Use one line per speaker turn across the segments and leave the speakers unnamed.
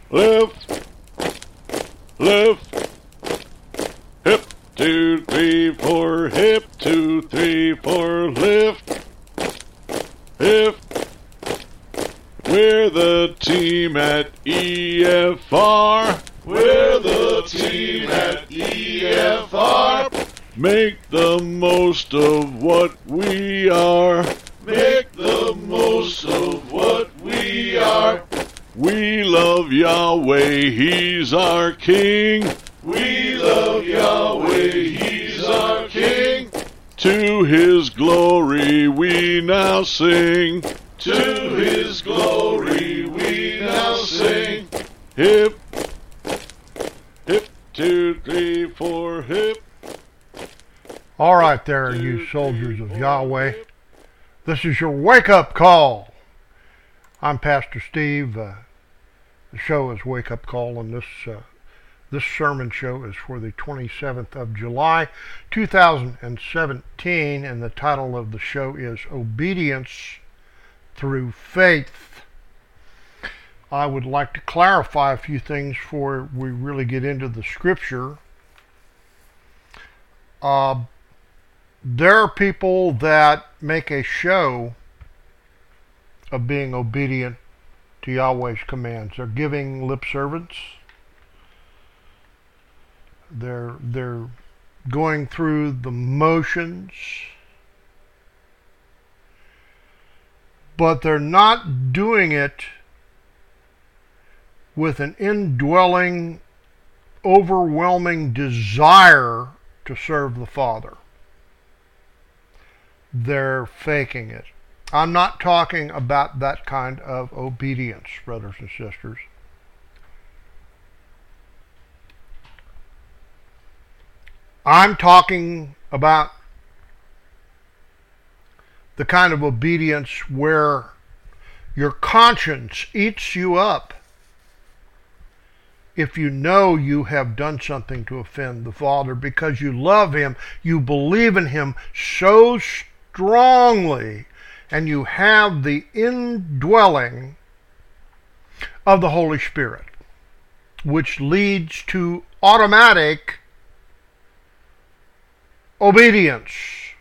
left, left, hip, 2, 3, 4, hip, 2, 3, 4, lift, hip. We're the team at EFR. We're the team at EFR. Make the most of what we are. Make the most of what we are. We love Yahweh, He's our King. We love Yahweh, He's our King. To His glory we now sing. To His glory we now sing. Hip, hip, 2, 3, 4, hip.
All right there, you soldiers of Yahweh. This is your wake-up call. I'm Pastor Steve. The show is Wake Up Call, and this sermon show is for the 27th of July, 2017, and the title of the show is Obedience Through Faith. I would like to clarify a few things before we really get into the scripture. There are people that make a show of being obedient to Yahweh's commands. They're giving lip service. They're going through the motions. But they're not doing it with an indwelling, overwhelming desire to serve the Father. They're faking it. I'm not talking about that kind of obedience, brothers and sisters. I'm talking about the kind of obedience where your conscience eats you up if you know you have done something to offend the Father because you love Him, you believe in Him so strongly, and you have the indwelling of the Holy Spirit, which leads to automatic obedience.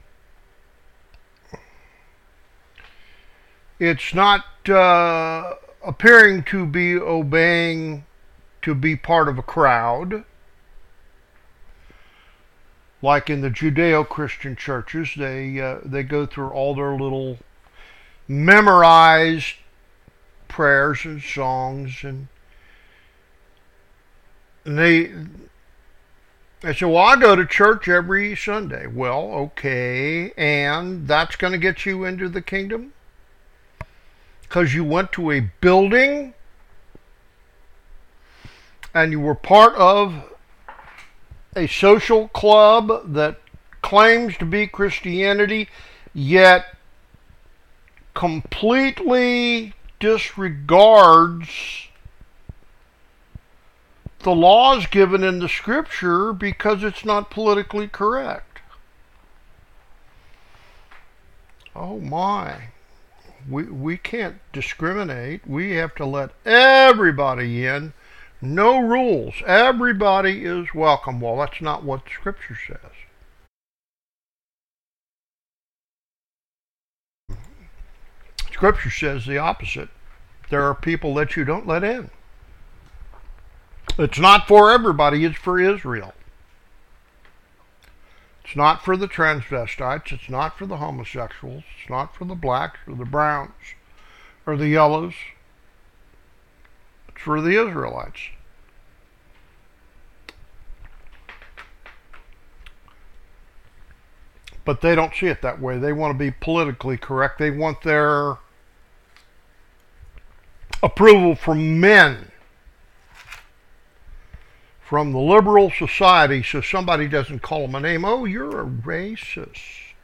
It's not appearing to be obeying to be part of a crowd. Like in the Judeo-Christian churches, they go through all their little memorized prayers and songs, and they say, well, I go to church every Sunday. Well, okay, and that's going to get you into the kingdom? Because you went to a building and you were part of a social club that claims to be Christianity, yet completely disregards the laws given in the scripture because it's not politically correct. Oh my. We can't discriminate. We have to let everybody in. No rules. Everybody is welcome. Well, that's not what the scripture says. Scripture says the opposite. There are people that you don't let in. It's not for everybody. It's for Israel. It's not for the transvestites. It's not for the homosexuals. It's not for the blacks or the browns or the yellows. It's for the Israelites. But they don't see it that way. They want to be politically correct. They want their approval from men, from the liberal society, so somebody doesn't call them a name. Oh, you're a racist.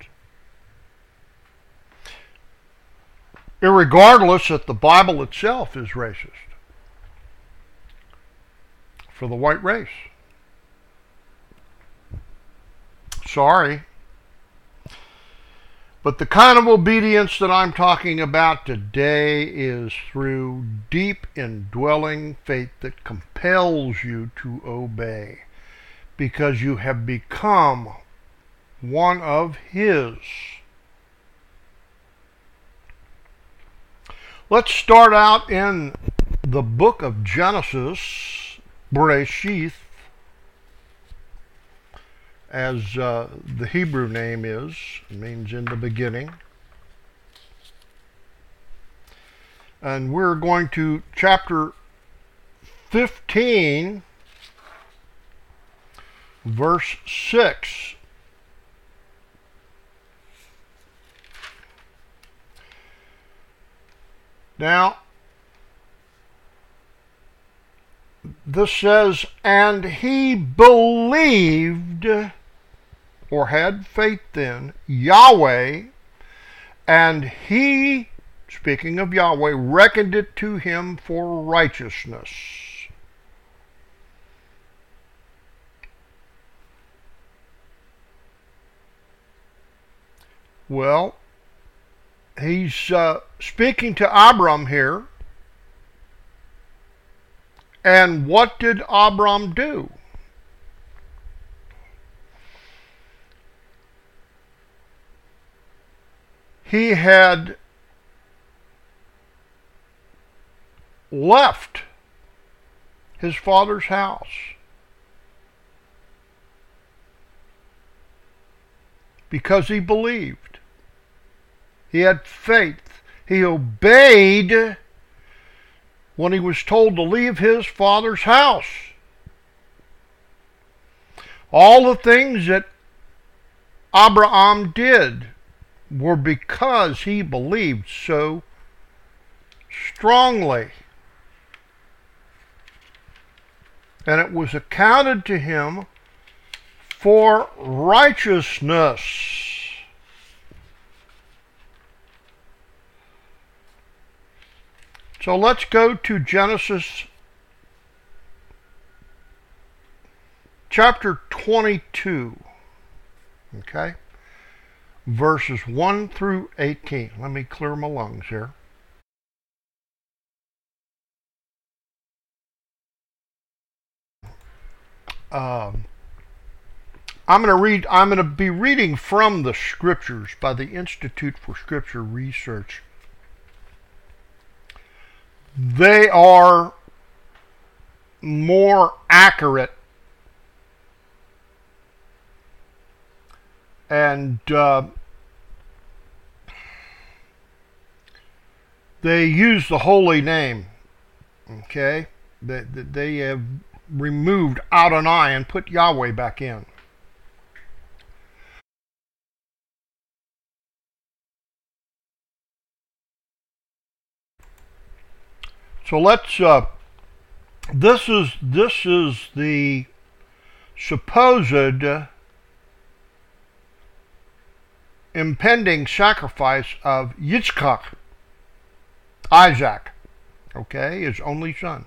Irregardless that the Bible itself is racist for the white race. Sorry. But the kind of obedience that I'm talking about today is through deep indwelling faith that compels you to obey because you have become one of His. Let's start out in the book of Genesis, Bereshith, as the Hebrew name is. It means in the beginning. And we're going to chapter 15, verse 6. Now, this says, and he believed, or had faith in, Yahweh, and he, speaking of Yahweh, reckoned it to him for righteousness. Well, he's speaking to Abram here. And what did Abram do? He had left his father's house because he believed. He had faith. He obeyed when he was told to leave his father's house. All the things that Abraham did were because he believed so strongly. And it was accounted to him for righteousness. So let's go to Genesis chapter 22, okay, verses 1 through 18. Let me clear my lungs here. I'm going to be reading from the Scriptures by the Institute for Scripture Research. They are more accurate and they use the holy name. Okay, they have removed Adonai and put Yahweh back in. So let's. This is the supposed impending sacrifice of Yitzchak, Isaac, okay, his only son.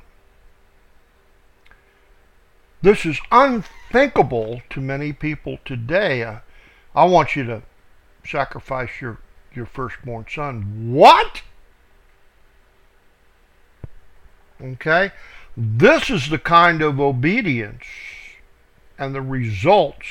This is unthinkable to many people today. I want you to sacrifice your firstborn son. What? Okay? This is the kind of obedience and the results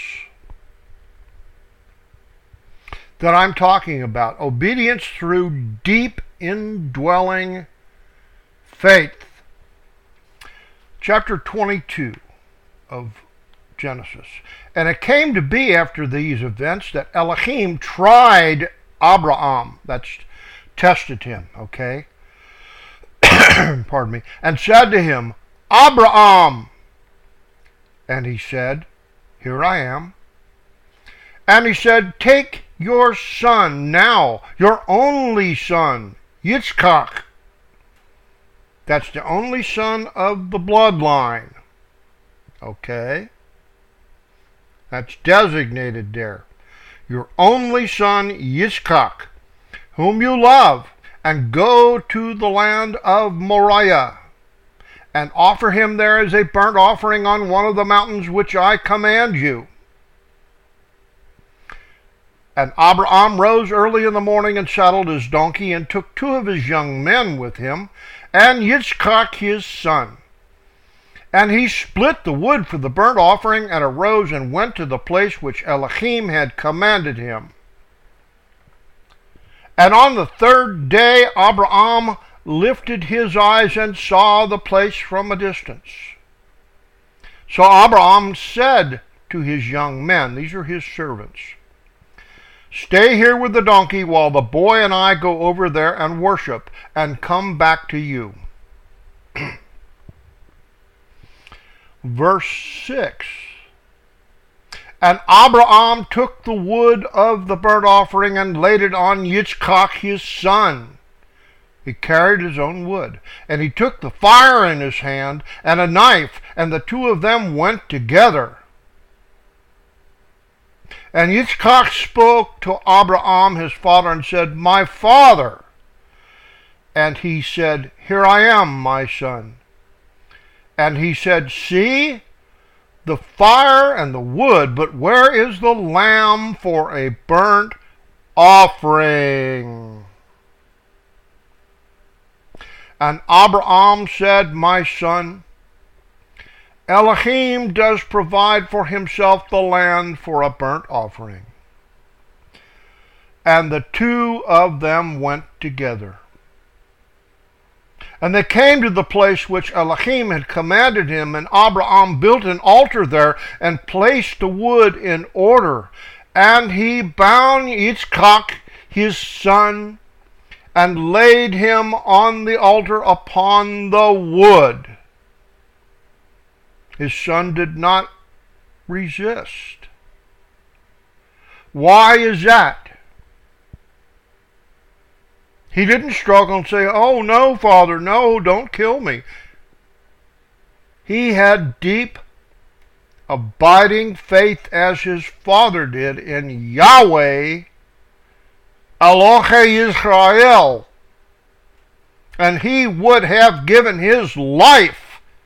that I'm talking about. Obedience through deep indwelling faith. Chapter 22 of Genesis. And it came to be after these events that Elohim tried Abraham, that's tested him, okay? Pardon me, and said to him, Abraham. And he said, here I am. And he said, take your son now, your only son, Yitzchak. That's the only son of the bloodline. Okay? That's designated there. Your only son, Yitzchak, whom you love, and go to the land of Moriah, and offer him there as a burnt offering on one of the mountains which I command you. And Abraham rose early in the morning and saddled his donkey and took 2 of his young men with him and Yitzchak his son. And he split the wood for the burnt offering and arose and went to the place which Elohim had commanded him. And on the 3rd day Abraham lifted his eyes and saw the place from a distance. So Abraham said to his young men, these are his servants, "Stay here with the donkey while the boy and I go over there and worship and come back to you." Verse 6. And Abraham took the wood of the burnt offering and laid it on Yitzchak his son. He carried his own wood. And he took the fire in his hand and a knife, and the 2 of them went together. And Yitzchak spoke to Abraham his father and said, "My father." And he said, "Here I am, my son." And he said, "See the fire and the wood, but where is the lamb for a burnt offering?" And Abraham said, "My son, Elohim does provide for himself the land for a burnt offering." And the 2 of them went together. And they came to the place which Elohim had commanded him, and Abraham built an altar there and placed the wood in order. And he bound Yitzchak his son and laid him on the altar upon the wood. His son did not resist. Why is that? He didn't struggle and say, "Oh no, Father, no, don't kill me." He had deep, abiding faith as his father did in Yahweh, Elohei Yisrael. And he would have given his life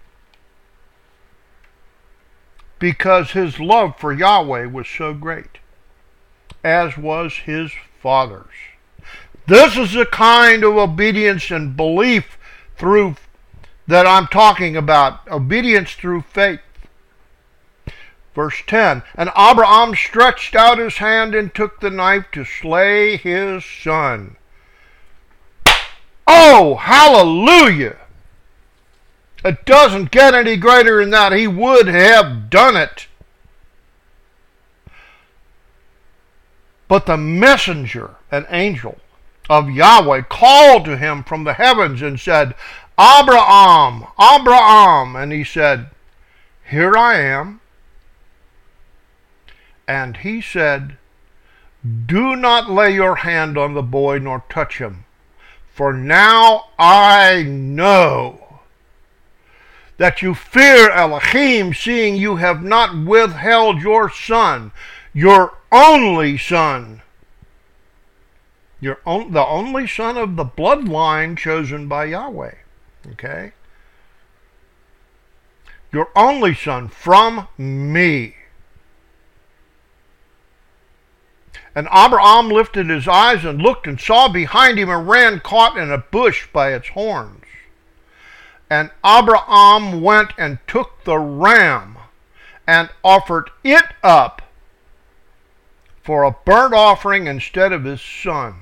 because his love for Yahweh was so great, as was his father's. This is the kind of obedience and belief that I'm talking about, obedience through faith. Verse 10, and Abraham stretched out his hand and took the knife to slay his son. Oh, hallelujah! It doesn't get any greater than that. He would have done it. But the messenger, an angel of Yahweh, called to him from the heavens and said, "Abraham, Abraham." And he said, "Here I am." And he said, "Do not lay your hand on the boy nor touch him, for now I know that you fear Elohim, seeing you have not withheld your son, your only son, the only son of the bloodline chosen by Yahweh. Okay? Your only son from me." And Abraham lifted his eyes and looked and saw behind him a ram caught in a bush by its horns. And Abraham went and took the ram and offered it up for a burnt offering instead of his son.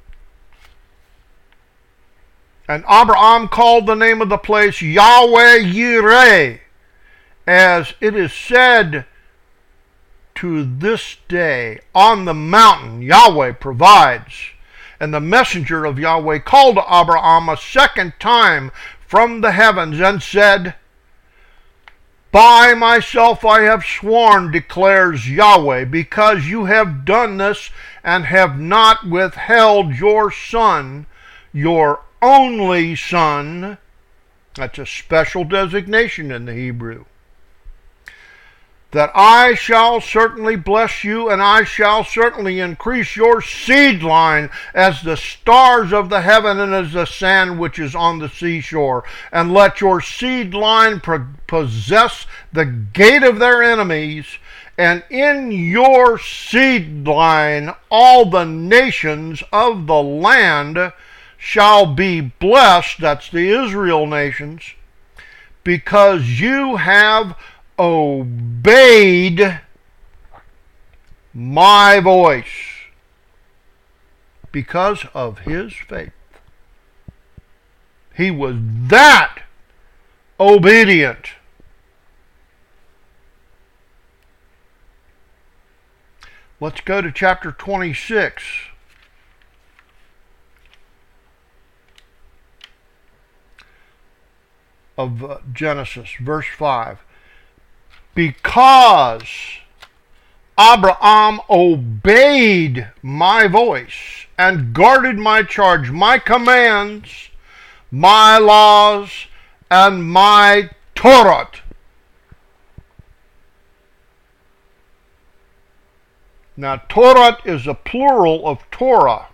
And Abraham called the name of the place Yahweh Yireh, as it is said to this day, "On the mountain Yahweh provides." And the messenger of Yahweh called to Abraham a second time from the heavens and said, "By myself I have sworn, declares Yahweh, because you have done this and have not withheld your son, your only son." That's a special designation in the Hebrew. "That I shall certainly bless you, and I shall certainly increase your seed line as the stars of the heaven and as the sand which is on the seashore. And let your seed line possess the gate of their enemies, and in your seed line all the nations of the land shall be blessed, that's the Israel nations, because you have obeyed my voice. Because of his faith. He was that obedient. Let's go to chapter 26. Of Genesis, verse 5. Because Abraham obeyed my voice and guarded my charge, my commands, my laws, and my Torah. Now, Torah is a plural of Torah.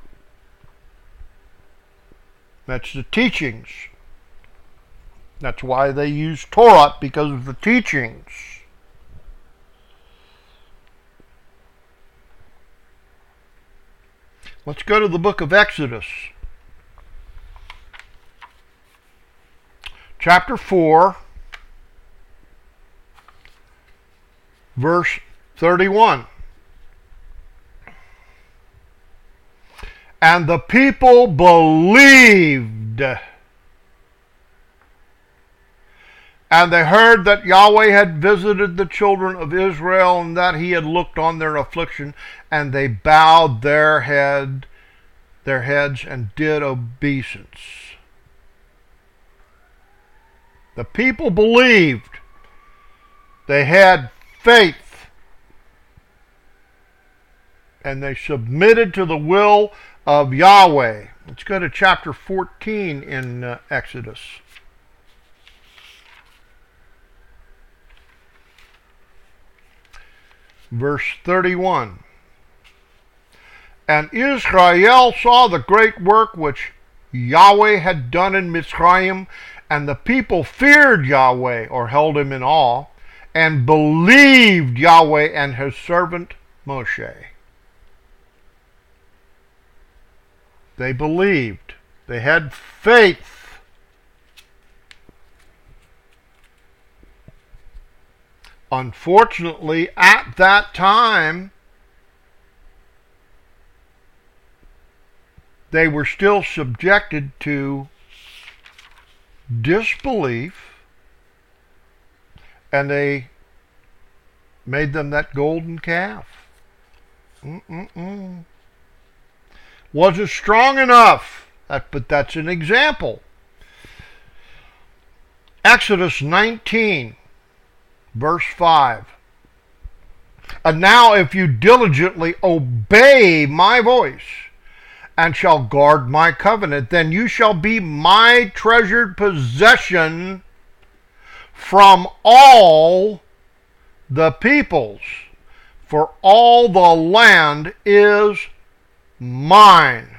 That's the teachings. That's why they use Torah, because of the teachings. Let's go to the book of Exodus. Chapter 4, verse 31. And the people believed. And they heard that Yahweh had visited the children of Israel, and that he had looked on their affliction, and they bowed their heads and did obeisance. The people believed. They had faith. And they submitted to the will of Yahweh. Let's go to chapter 14 in Exodus. Verse 31. And Israel saw the great work which Yahweh had done in Mitzrayim, and the people feared Yahweh, or held him in awe, and believed Yahweh and his servant Moshe. They believed. They had faith. Unfortunately, at that time, they were still subjected to disbelief, and they made them that golden calf. Wasn't strong enough, but that's an example. Exodus 19, verse 5. And now if you diligently obey my voice, and shall guard my covenant, then you shall be my treasured possession from all the peoples, for all the land is mine.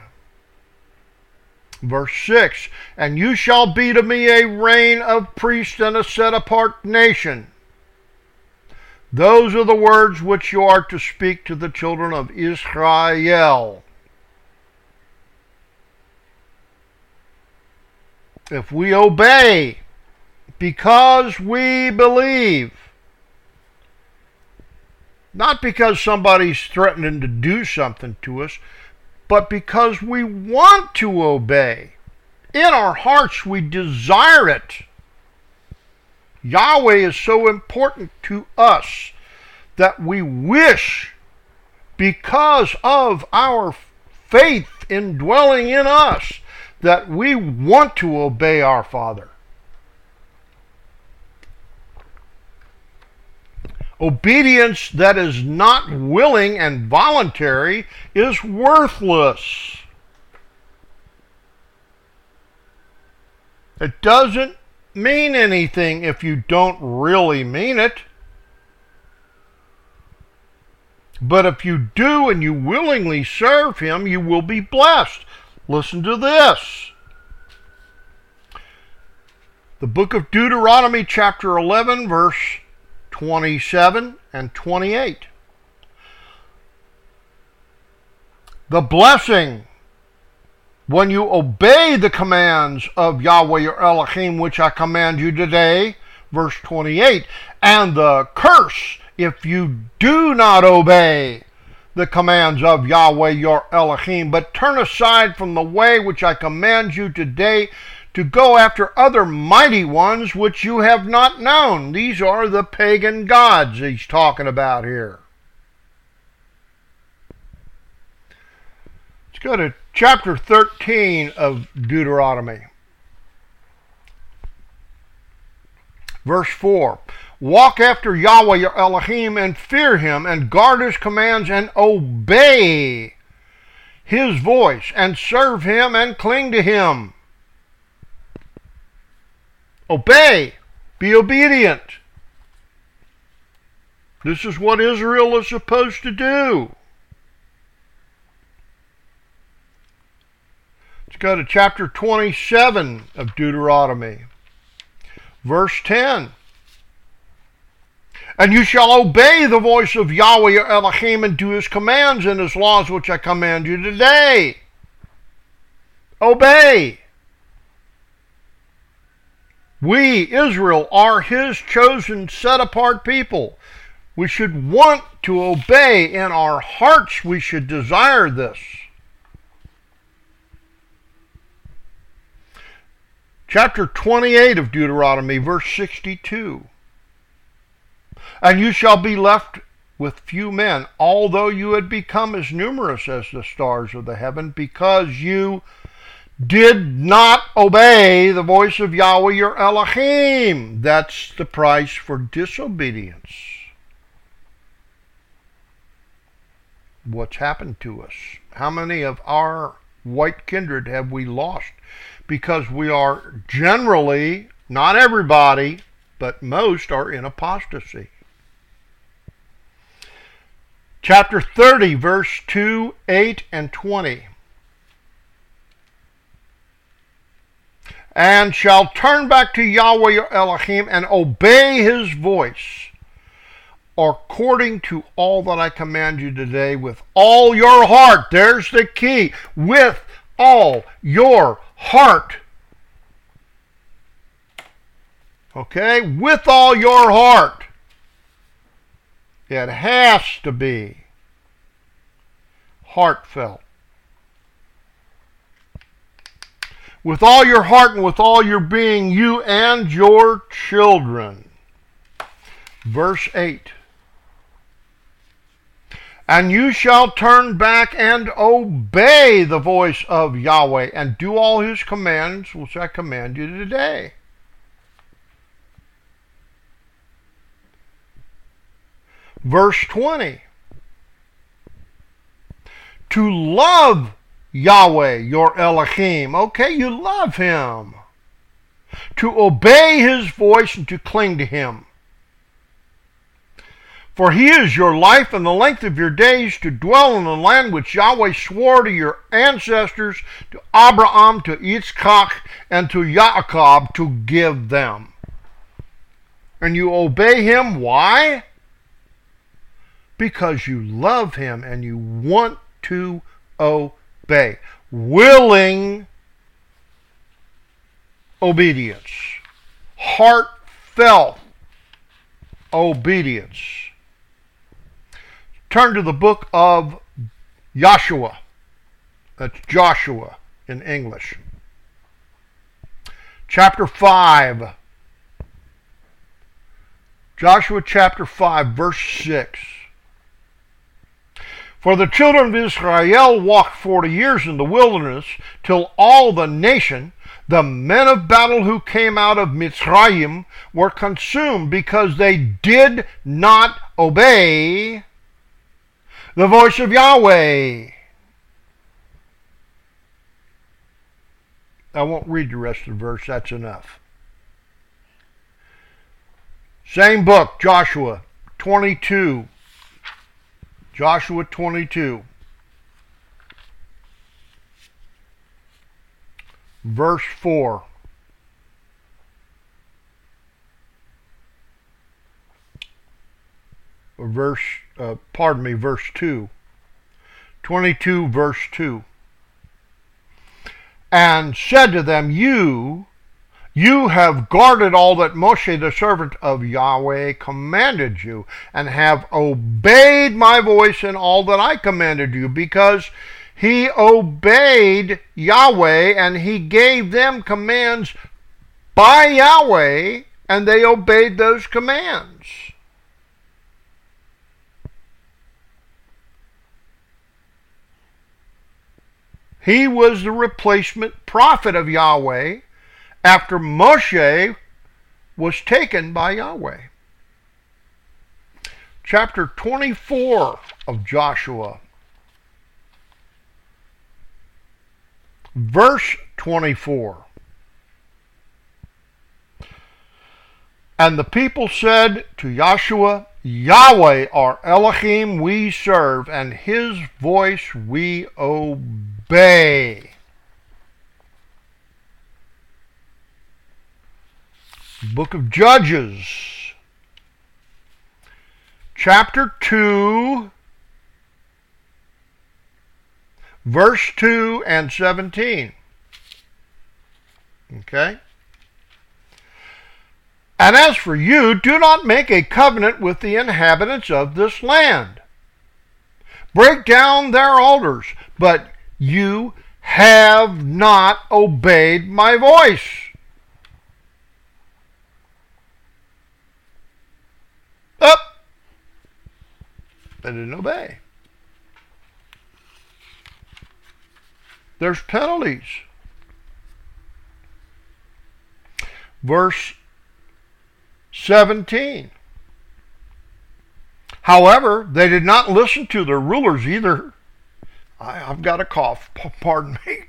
Verse 6, and you shall be to me a reign of priests and a set-apart nation. Those are the words which you are to speak to the children of Israel. If we obey because we believe, not because somebody's threatening to do something to us, but because we want to obey. In our hearts we desire it. Yahweh is so important to us that we wish, because of our faith indwelling in us, that we want to obey our Father. Obedience that is not willing and voluntary is worthless. It doesn't mean anything if you don't really mean it. But if you do and you willingly serve Him, you will be blessed. Listen to this. The book of Deuteronomy, chapter 11, verse 27 and 28. The blessing when you obey the commands of Yahweh your Elohim, which I command you today, verse 28, and the curse if you do not obey the commands of Yahweh your Elohim, but turn aside from the way which I command you today to go after other mighty ones which you have not known. These are the pagan gods he's talking about here. Let's go to chapter 13 of Deuteronomy. Verse 4. Walk after Yahweh your Elohim and fear him and guard his commands and obey his voice and serve him and cling to him. Obey. Be obedient. This is what Israel is supposed to do. Let's go to chapter 27 of Deuteronomy. Verse 10. And you shall obey the voice of Yahweh your Elohim and do his commands and his laws which I command you today. Obey. We, Israel, are his chosen, set-apart people. We should want to obey. In our hearts, we should desire this. Chapter 28 of Deuteronomy, verse 62. And you shall be left with few men, although you had become as numerous as the stars of the heaven, because you did not obey the voice of Yahweh your Elohim. That's the price for disobedience. What's happened to us? How many of our white kindred have we lost? Because we are generally, not everybody, but most are in apostasy. Chapter 30, verse 2, 8, and 20. And shall turn back to Yahweh your Elohim and obey his voice, according to all that I command you today with all your heart. There's the key. With all your heart. Okay? With all your heart. It has to be heartfelt. With all your heart and with all your being, you and your children. Verse 8. And you shall turn back and obey the voice of Yahweh and do all his commands which I command you today. Verse 20. To love Yahweh your Elohim. Okay, you love him. To obey his voice and to cling to him. For he is your life and the length of your days, to dwell in the land which Yahweh swore to your ancestors, to Abraham, to Yitzchak, and to Yaakov, to give them. And you obey him. Why? Because you love him and you want to obey. Willing obedience. Heartfelt obedience. Turn to the book of Joshua. That's Joshua in English. Chapter 5. Joshua chapter 5, verse 6. For the children of Israel walked 40 years in the wilderness, till all the nation, the men of battle who came out of Mitzrayim, were consumed, because they did not obey the voice of Yahweh. I won't read the rest of the verse, that's enough. Same book, Joshua 22. Joshua 22. Verse 4. verse 2. 22 verse 2. And said to them, You have guarded all that Moshe the servant of Yahweh commanded you, and have obeyed my voice in all that I commanded you, because he obeyed Yahweh, and he gave them commands by Yahweh, and they obeyed those commands. He was the replacement prophet of Yahweh after Moshe was taken by Yahweh. Chapter 24 of Joshua, verse 24. And the people said to Joshua, Yahweh our Elohim we serve, and his voice we obey. Book of Judges, chapter 2, verse 2 and 17. Okay? And as for you, do not make a covenant with the inhabitants of this land. Break down their altars, but you have not obeyed my voice. Up! They didn't obey. There's penalties. Verse 17. However, they did not listen to their rulers either. I've got a cough, pardon me.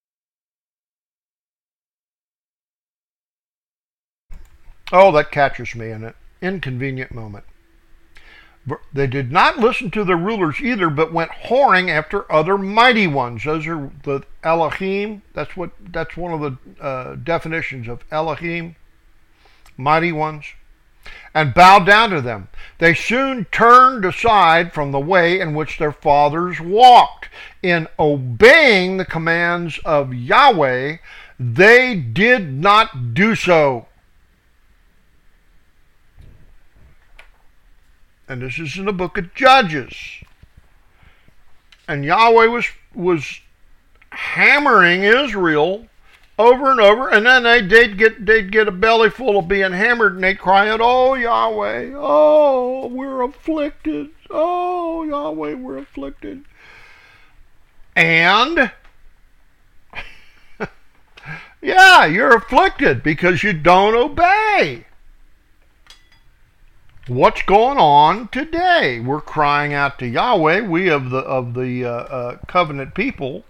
Oh, that catches me in an inconvenient moment. They did not listen to their rulers either, but went whoring after other mighty ones. Those are the Elohim. That's one of the definitions of Elohim, mighty ones, and bowed down to them. They soon turned aside from the way in which their fathers walked. In obeying the commands of Yahweh, they did not do so. And this is in the book of Judges. And Yahweh was hammering Israel over and over, and then they'd get a belly full of being hammered, and they'd cry out, "Oh Yahweh, oh we're afflicted, oh Yahweh, we're afflicted." And yeah, you're afflicted because you don't obey. What's going on today? We're crying out to Yahweh, we of the covenant people,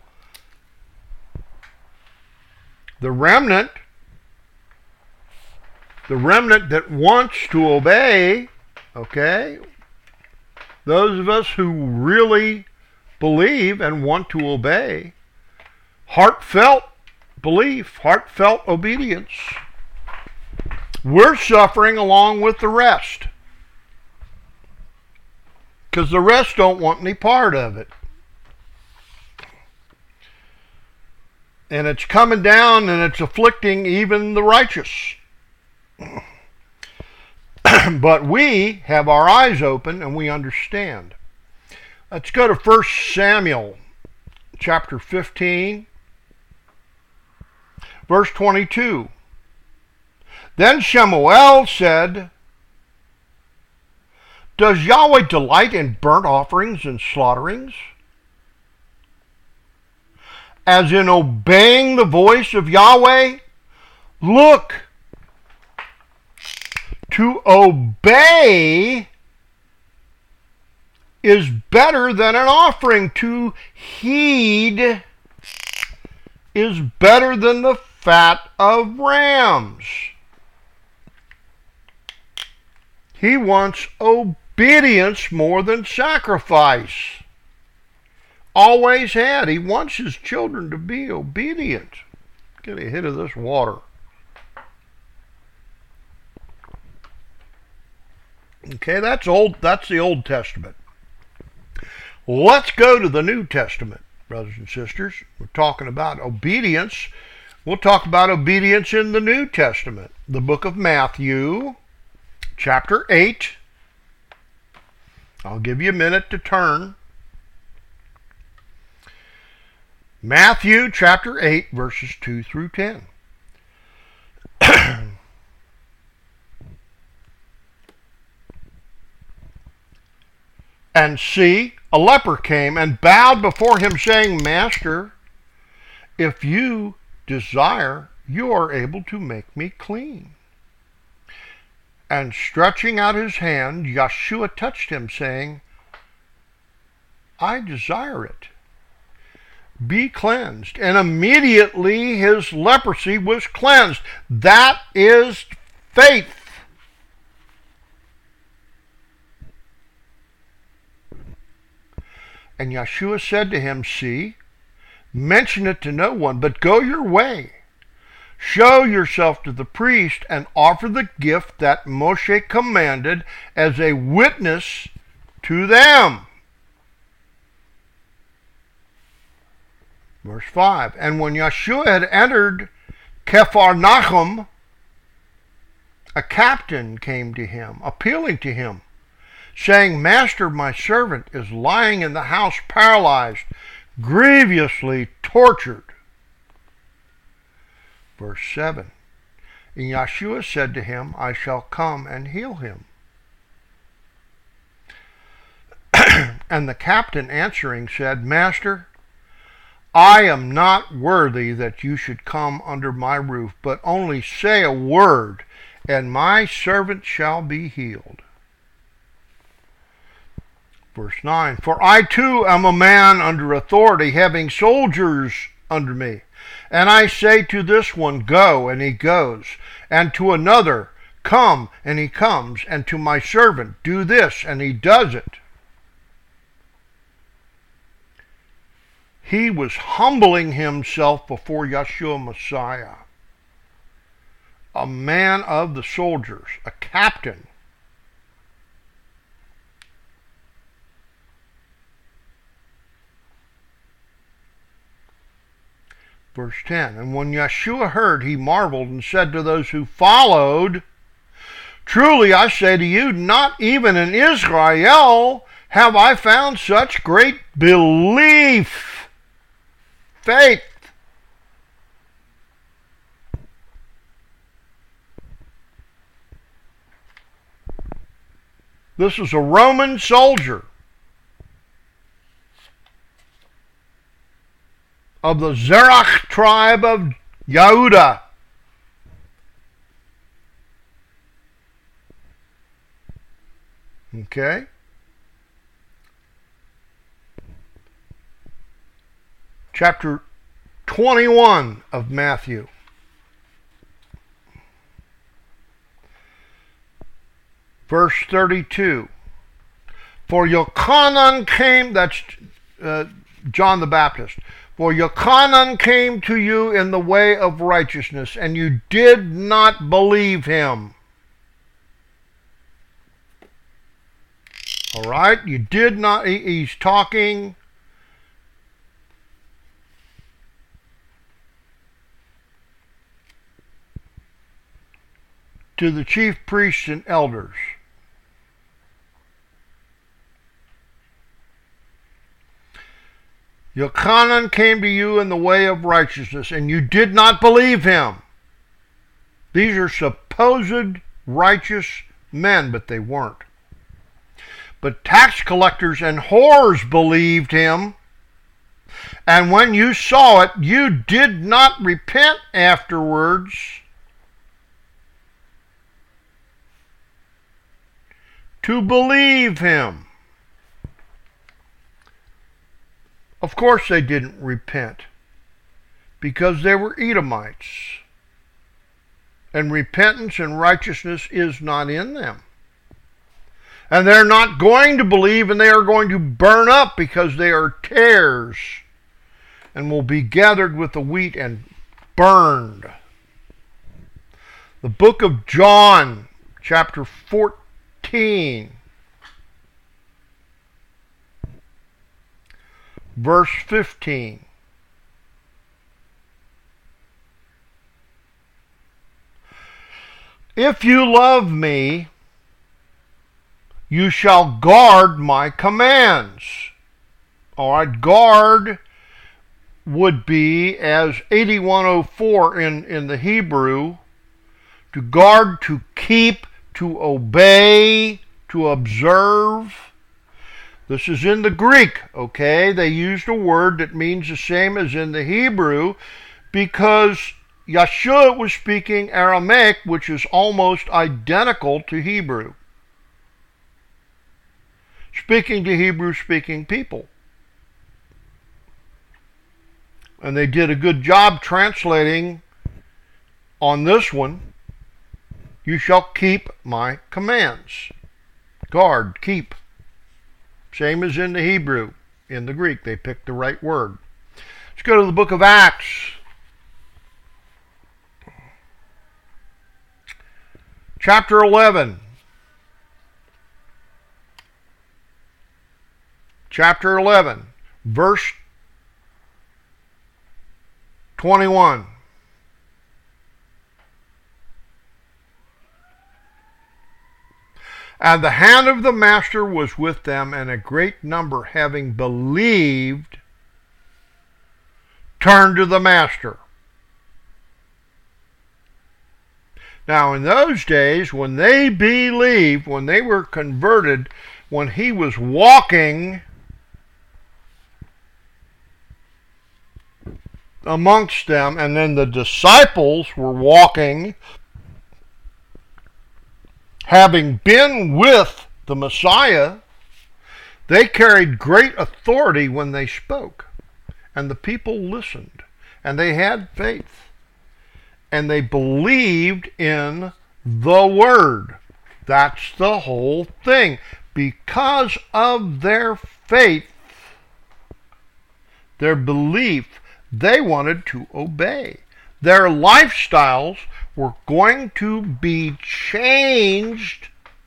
the remnant that wants to obey. Okay, those of us who really believe and want to obey, heartfelt belief, heartfelt obedience, we're suffering along with the rest. Because the rest don't want any part of it. And it's coming down and it's afflicting even the righteous. But we have our eyes open and we understand. Let's go to 1 Samuel chapter 15, verse 22. Then Shemuel said, "Does Yahweh delight in burnt offerings and slaughterings, as in obeying the voice of Yahweh? Look, to obey is better than an offering. To heed is better than the fat of rams." He wants obedience more than sacrifice. Always had. He wants his children to be obedient. Get a hit of this water. Okay, that's the Old Testament. Let's go to the New Testament, brothers and sisters. We're talking about obedience. We'll talk about obedience in the New Testament. The book of Matthew, chapter 8. I'll give you a minute to turn. Matthew chapter 8, verses 2 through 10. And see, a leper came and bowed before him, saying, Master, if you desire, you are able to make me clean. And stretching out his hand, Yeshua touched him, saying, I desire it. Be cleansed. And immediately his leprosy was cleansed. That is faith. And Yeshua said to him, See, mention it to no one, but go your way. Show yourself to the priest and offer the gift that Moshe commanded as a witness to them. Verse 5, and when Yeshua had entered Capharnaum, a captain came to him, appealing to him, saying, Master, my servant is lying in the house paralyzed, grievously tortured. Verse 7, and Yeshua said to him, I shall come and heal him. And the captain answering said, Master, I am not worthy that you should come under my roof, but only say a word, and my servant shall be healed. Verse 9, for I too am a man under authority, having soldiers under me. And I say to this one, Go, and he goes, and to another, Come, and he comes, and to my servant, Do this, and he does it. He was humbling himself before Yeshua Messiah, a man of the soldiers, a captain. Verse 10, and when Yeshua heard, he marveled and said to those who followed, Truly I say to you, not even in Israel have I found such great belief, faith. This is a Roman soldier of the Zerach tribe of Yehuda. Okay? Chapter 21 of Matthew. Verse 32. For Yochanan came, that's John the Baptist. For Yochanan came to you in the way of righteousness, and you did not believe him. All right? You did not. He's talking to the chief priests and elders. Yochanan came to you in the way of righteousness, and you did not believe him. These are supposed righteous men, but they weren't. But tax collectors and whores believed him, and when you saw it, you did not repent afterwards. To believe him. Of course they didn't repent, because they were Edomites, and repentance and righteousness is not in them. And they're not going to believe, and they are going to burn up, because they are tares and will be gathered with the wheat and burned. The book of John, chapter 14. 15. Verse 15. If you love me, you shall guard my commands. All right, guard would be, as 8104 in the Hebrew, to guard, to keep, to obey, to observe. This is in the Greek, okay? They used a word that means the same as in the Hebrew because Yeshua was speaking Aramaic, which is almost identical to Hebrew, speaking to Hebrew-speaking people. And they did a good job translating on this one. You shall keep my commands. Guard, keep. Same as in the Hebrew. In the Greek, they picked the right word. Let's go to the book of Acts. Chapter 11. Chapter 11, verse 21. And the hand of the master was with them, and a great number, having believed, turned to the master. Now, in those days, when they believed, when they were converted, when he was walking amongst them, and then the disciples were walking, having been with the Messiah, they carried great authority when they spoke. And the people listened, and they had faith, and they believed in the Word. That's the whole thing. Because of their faith, their belief, they wanted to obey. Their lifestyles were going to be changed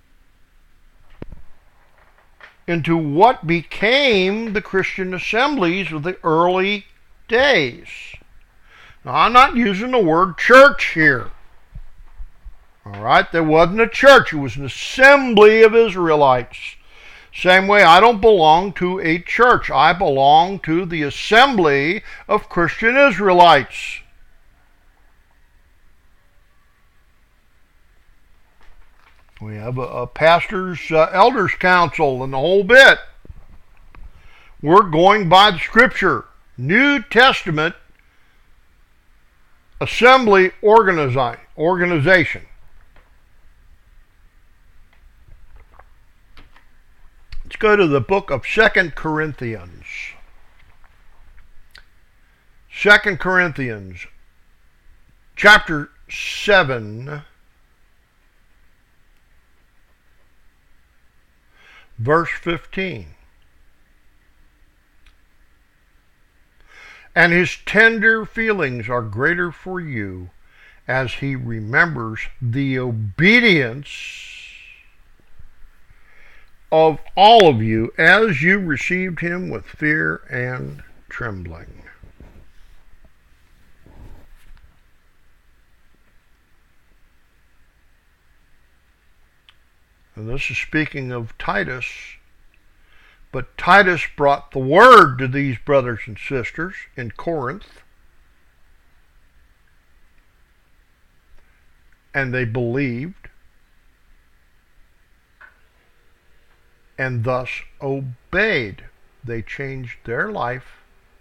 into what became the Christian assemblies of the early days. Now, I'm not using the word church here. All right, there wasn't a church. It was an assembly of Israelites. Same way, I don't belong to a church. I belong to the assembly of Christian Israelites. We have a pastor's elders council and the whole bit. We're going by the Scripture. New Testament assembly organization. Let's go to the book of 2 Corinthians. 2 Corinthians, chapter 7, verse 15. And his tender feelings are greater for you, as he remembers the obedience of all of you, as you received him with fear and trembling. And this is speaking of Titus. But Titus brought the word to these brothers and sisters in Corinth. And they believed. And thus obeyed. They changed their life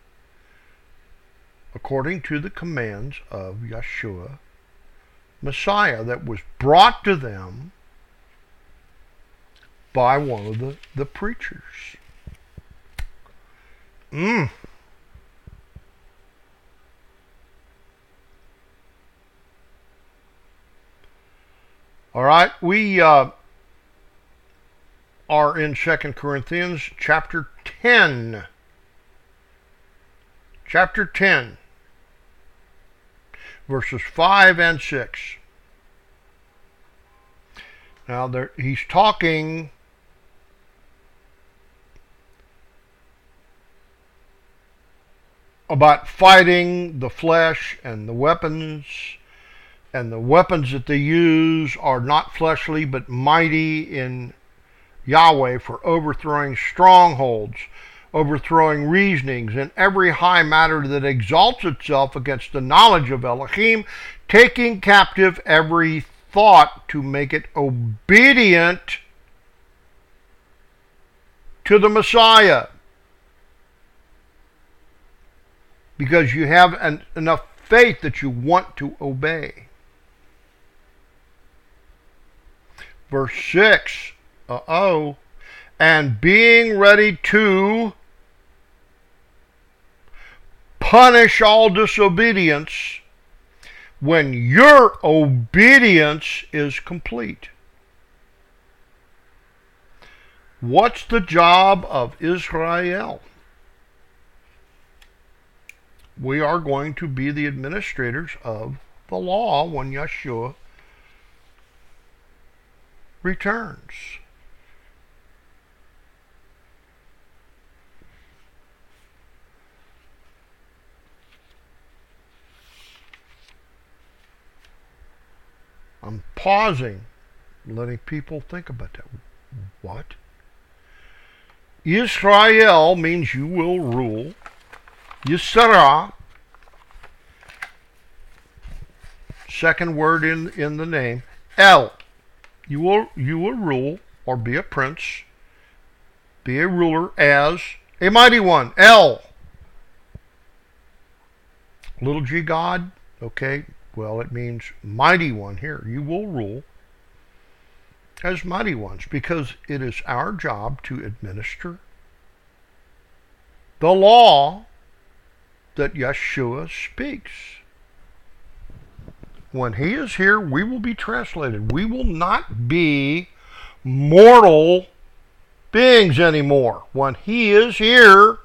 according to the commands of Yeshua, Messiah, that was brought to them by one of the preachers. All right, we are in 2 Corinthians chapter 10. Chapter 10, verses 5 and 6. Now, he's talking about fighting the flesh and the weapons that they use are not fleshly but mighty in Yahweh for overthrowing strongholds, overthrowing reasonings, and every high matter that exalts itself against the knowledge of Elohim, taking captive every thought to make it obedient to the Messiah. Because you have enough faith that you want to obey. Verse 6, and being ready to punish all disobedience when your obedience is complete. What's the job of Israel? We are going to be the administrators of the law when Yeshua returns. I'm pausing, letting people think about that. What? Israel means you will rule. Yisra, second word in the name, El. You will rule or be a prince, be a ruler as a mighty one. El. Little g God, okay, well it means mighty one here. You will rule as mighty ones because it is our job to administer the law that Yeshua speaks. When he is here, we will be translated. We will not be mortal beings anymore. When he is here,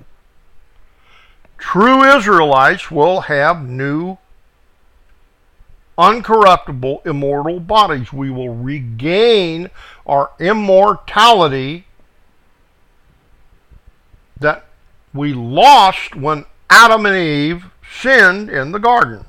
true Israelites will have new, uncorruptible, immortal bodies. We will regain our immortality that we lost when Adam and Eve sinned in the garden.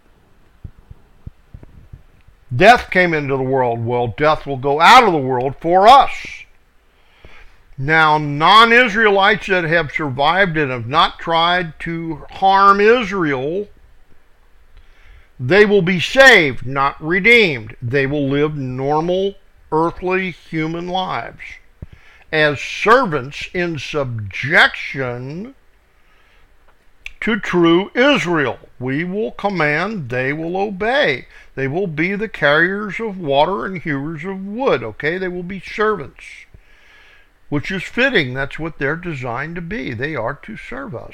Death came into the world. Well, death will go out of the world for us. Now, non-Israelites that have survived and have not tried to harm Israel, they will be saved, not redeemed. They will live normal, earthly, human lives as servants in subjection to true Israel. We will command, they will obey. They will be the carriers of water and hewers of wood, okay? They will be servants, which is fitting. That's what they're designed to be. They are to serve us.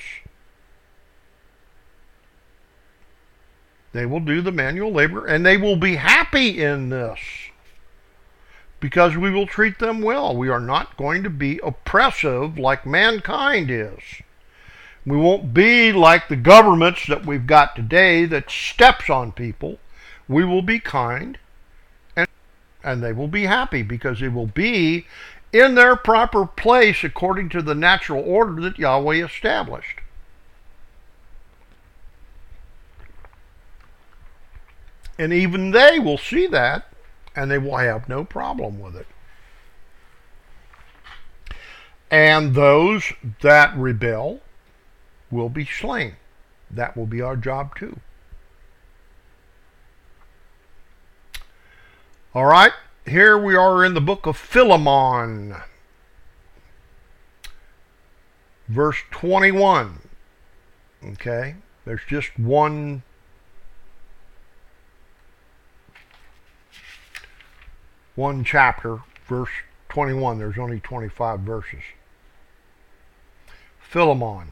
They will do the manual labor, and they will be happy in this because we will treat them well. We are not going to be oppressive like mankind is. We won't be like the governments that we've got today that steps on people. We will be kind, and they will be happy because they will be in their proper place according to the natural order that Yahweh established. And even they will see that, and they will have no problem with it. And those that rebel will be slain. That will be our job too. All right, here we are in the book of Philemon, verse 21. Okay, there's just one chapter, verse 21. There's only 25 verses. Philemon.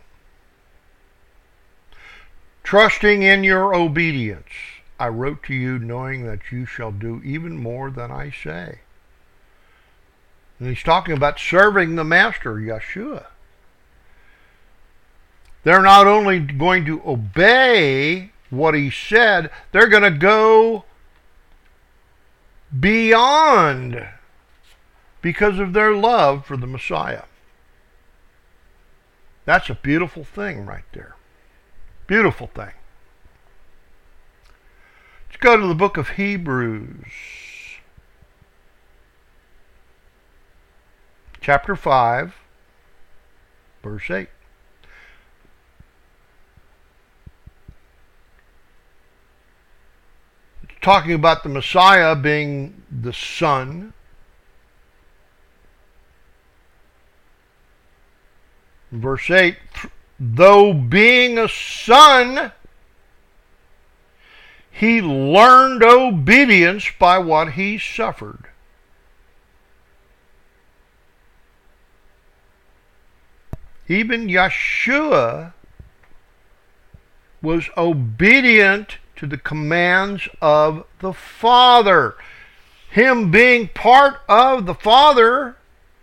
Trusting in your obedience, I wrote to you knowing that you shall do even more than I say. And he's talking about serving the Master, Yeshua. They're not only going to obey what he said, they're going to go beyond because of their love for the Messiah. That's a beautiful thing right there. Beautiful thing. Let's go to the book of Hebrews. Chapter 5, verse 8. It's talking about the Messiah being the Son. Verse 8, though being a son, he learned obedience by what he suffered. Even Yeshua was obedient to the commands of the Father. Him being part of the Father,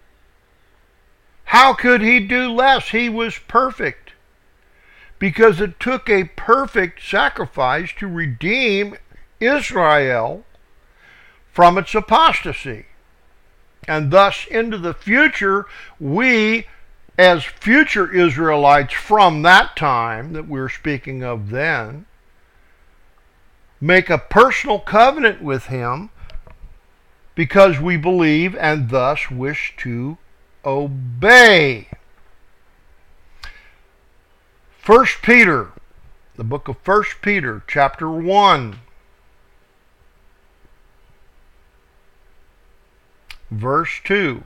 how could he do less? He was perfect. Because it took a perfect sacrifice to redeem Israel from its apostasy. And thus into the future, we, as future Israelites from that time that we're speaking of then, make a personal covenant with him because we believe and thus wish to obey. 1 Peter, the book of 1 Peter, chapter 1, verse 2.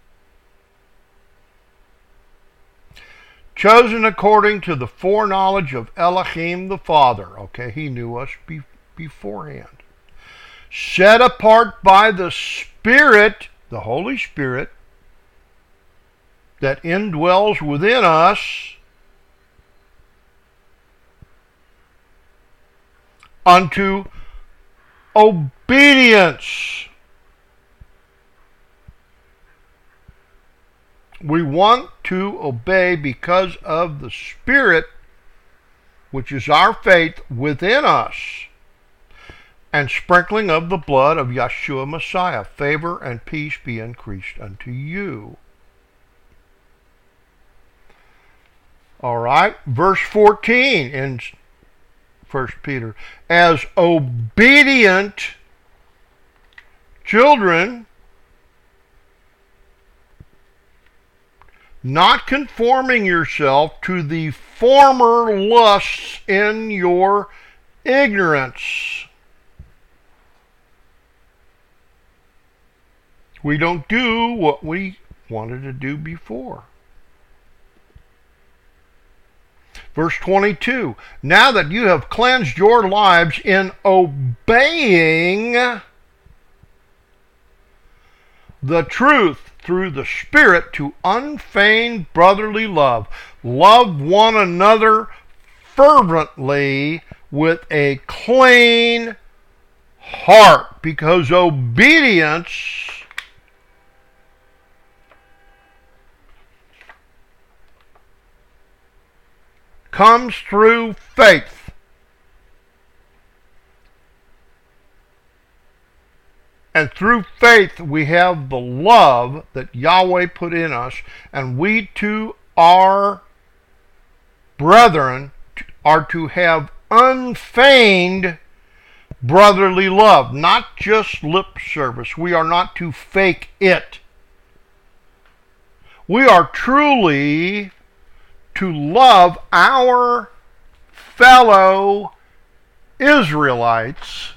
Chosen according to the foreknowledge of Elohim the Father. Okay, he knew us beforehand. Set apart by the Spirit, the Holy Spirit, that indwells within us, unto obedience. We want to obey because of the Spirit, which is our faith within us, and sprinkling of the blood of Yeshua Messiah. Favor and peace be increased unto you. All right, verse 14 in 1 Peter. As obedient children, not conforming yourself to the former lusts in your ignorance. We don't do what we wanted to do before. Verse 22, now that you have cleansed your lives in obeying the truth through the Spirit to unfeigned brotherly love, love one another fervently with a clean heart, because obedience comes through faith. And through faith we have the love that Yahweh put in us, and we to our brethren are to have unfeigned brotherly love, not just lip service. We are not to fake it. We are truly to love our fellow Israelites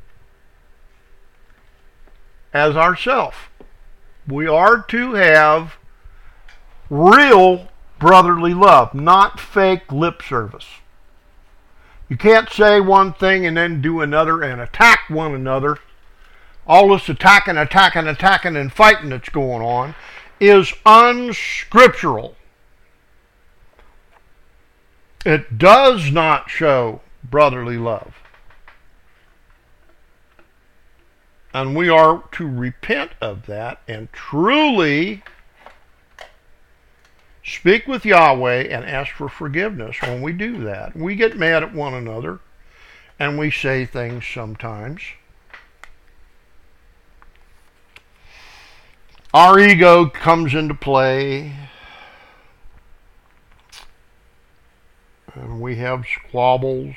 as ourselves. We are to have real brotherly love, not fake lip service. You can't say one thing and then do another and attack one another. All this attacking and fighting that's going on is unscriptural. It does not show brotherly love. And we are to repent of that and truly speak with Yahweh and ask for forgiveness when we do that. We get mad at one another and we say things sometimes. Our ego comes into play, and we have squabbles.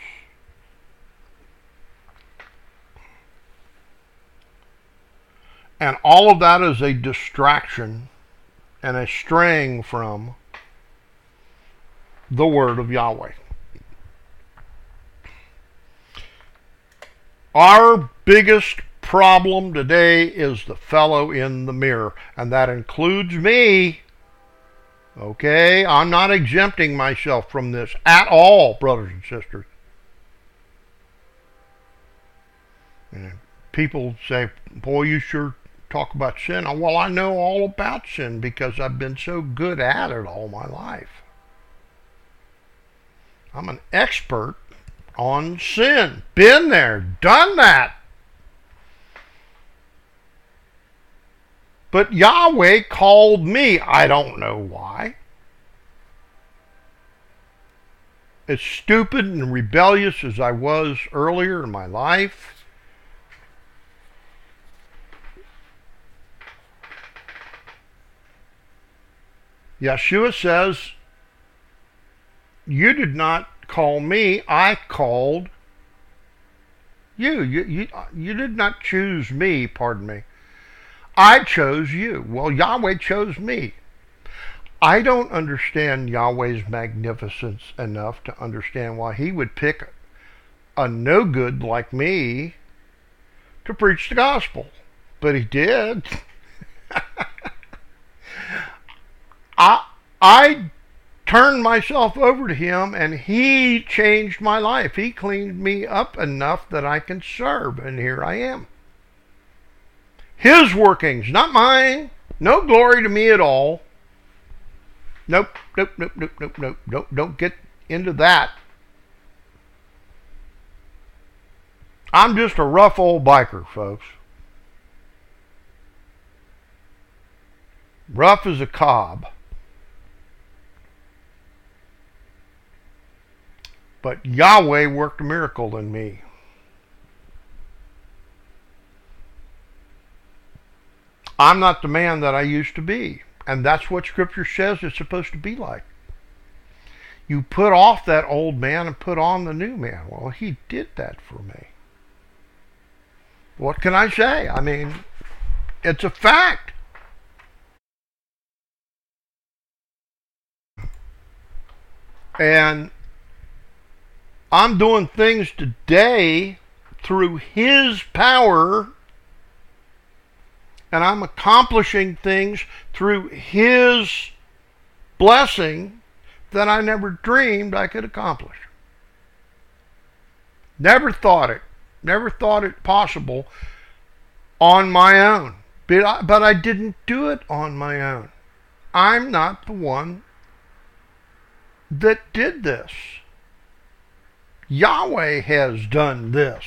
And all of that is a distraction and a straying from the word of Yahweh. Our biggest problem today is the fellow in the mirror, and that includes me. Okay, I'm not exempting myself from this at all, brothers and sisters. And people say, boy, you sure talk about sin. Well, I know all about sin because I've been so good at it all my life. I'm an expert on sin. Been there, done that. But Yahweh called me. I don't know why. As stupid and rebellious as I was earlier in my life, Yeshua says, you did not call me, I called you. You did not choose me, pardon me. I chose you. Well, Yahweh chose me. I don't understand Yahweh's magnificence enough to understand why he would pick a no-good like me to preach the gospel. But he did. I turned myself over to him, and he changed my life. He cleaned me up enough that I can serve, and here I am. His workings, not mine. No glory to me at all. Nope. Don't get into that. I'm just a rough old biker, folks. Rough as a cob. But Yahweh worked a miracle in me. I'm not the man that I used to be. And that's what Scripture says it's supposed to be like. You put off that old man and put on the new man. Well, he did that for me. What can I say? I mean, it's a fact. And I'm doing things today through his power, and I'm accomplishing things through his blessing that I never dreamed I could accomplish. Never thought it possible on my own. But I didn't do it on my own. I'm not the one that did this. Yahweh has done this.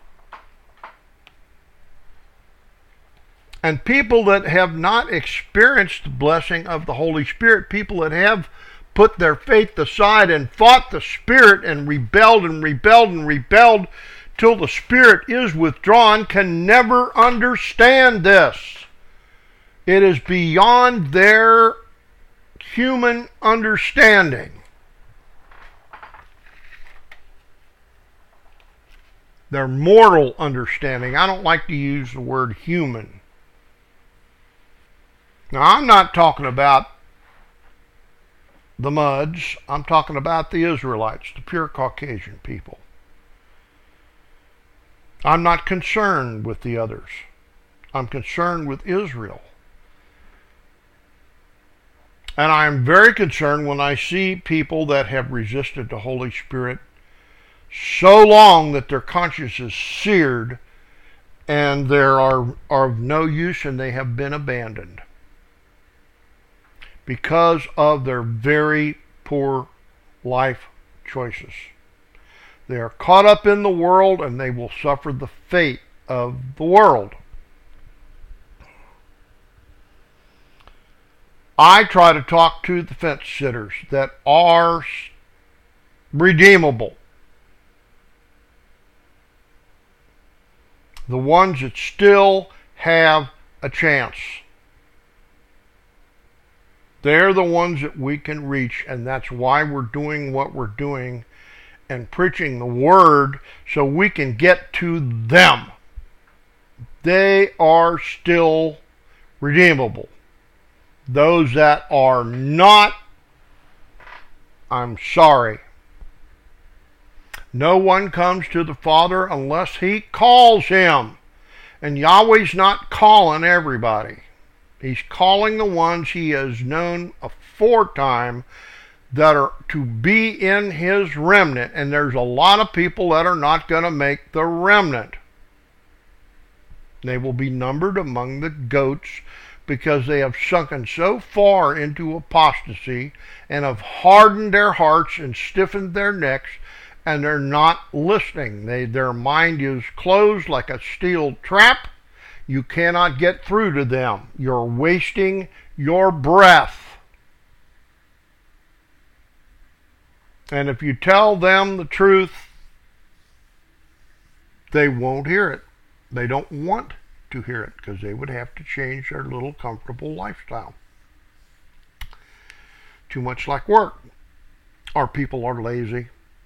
And people that have not experienced the blessing of the Holy Spirit, people that have put their faith aside and fought the Spirit and rebelled till the Spirit is withdrawn, can never understand this. It is beyond their human understanding. Their mortal understanding. I don't like to use the word human. Now, I'm not talking about the Muds. I'm talking about the Israelites, the pure Caucasian people. I'm not concerned with the others. I'm concerned with Israel. And I'm very concerned when I see people that have resisted the Holy Spirit so long that their conscience is seared and they are of no use and they have been abandoned because of their very poor life choices. They are caught up in the world and they will suffer the fate of the world. I try to talk to the fence sitters that are redeemable. The ones that still have a chance. They're the ones that we can reach, and that's why we're doing what we're doing and preaching the Word, so we can get to them. They are still redeemable. Those that are not, I'm sorry. No one comes to the Father unless He calls him. And Yahweh's not calling everybody. He's calling the ones He has known aforetime that are to be in His remnant. And there's a lot of people that are not going to make the remnant. They will be numbered among the goats because they have sunken so far into apostasy and have hardened their hearts and stiffened their necks, and they're not listening. Their mind is closed like a steel trap. You cannot get through to them. You're wasting your breath. And if you tell them the truth, they won't hear it. They don't want to hear it because they would have to change their little comfortable lifestyle. Too much like work. Our people are lazy.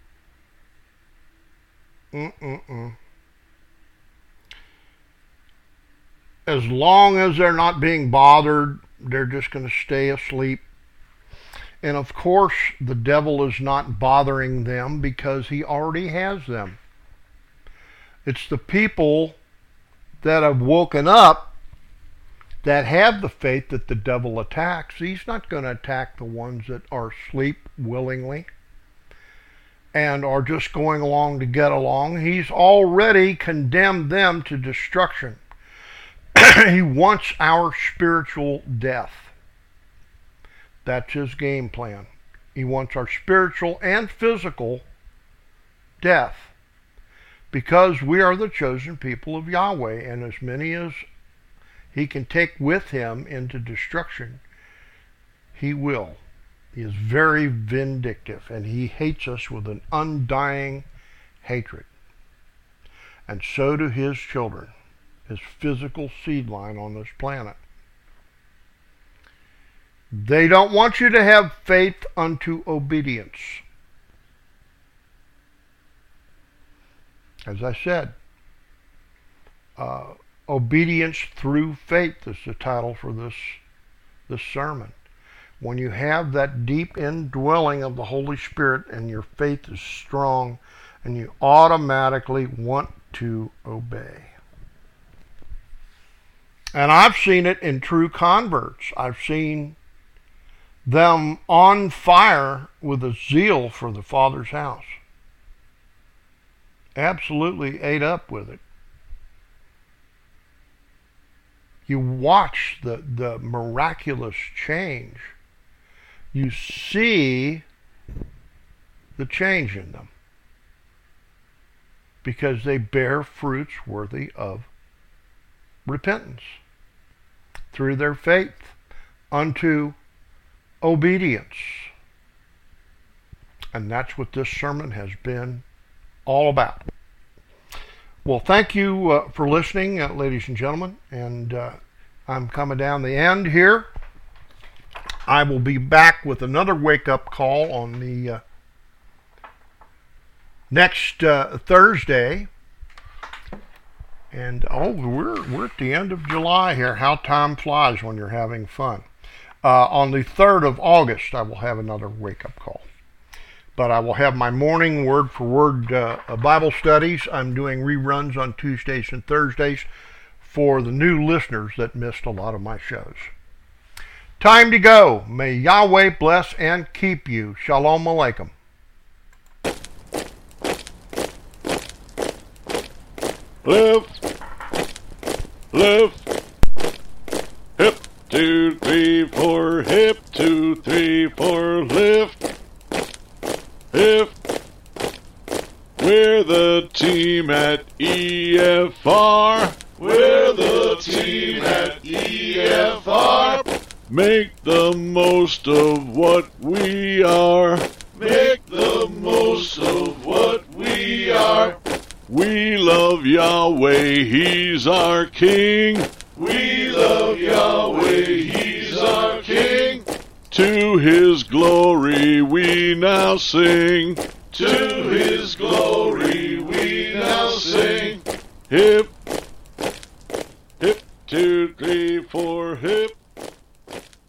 As long as they're not being bothered, they're just going to stay asleep. And of course, the devil is not bothering them because he already has them. It's the people that have woken up that have the faith that the devil attacks. He's not going to attack the ones that are asleep willingly and are just going along to get along. He's already condemned them to destruction. He wants our spiritual death. That's his game plan. He wants our spiritual and physical death, because we are the chosen people of Yahweh, and as many as He can take with Him into destruction, He will. He is very vindictive, and He hates us with an undying hatred. And so do His children, His physical seed line on this planet. They don't want you to have faith unto obedience. As I said, obedience through faith is the title for this sermon. When you have that deep indwelling of the Holy Spirit and your faith is strong, and you automatically want to obey. And I've seen it in true converts. I've seen them on fire with a zeal for the Father's house. Absolutely ate up with it. You watch the miraculous change. You see the change in them, because they bear fruits worthy of repentance through their faith unto obedience. And that's what this sermon has been all about. Well, thank you for listening, ladies and gentlemen, and I'm coming down the end here. I will be back with another wake-up call on the next Thursday. And we're at the end of July here. How time flies when you're having fun. On the 3rd of August, I will have another wake-up call. But I will have my morning word-for-word Bible studies. I'm doing reruns on Tuesdays and Thursdays for the new listeners that missed a lot of my shows. Time to go. May Yahweh bless and keep you. Shalom Aleichem.
Left, hip, 2, 3, 4, hip, 2, 3, 4, lift, hip. We're the team at EFR. We're the team at EFR. Make the most of what we are. Make the most of what we are. We love Yahweh, He's our King. We love Yahweh, He's our King. To his glory we now sing. To his glory we now sing. Hip, hip, 2, 3, 4, hip.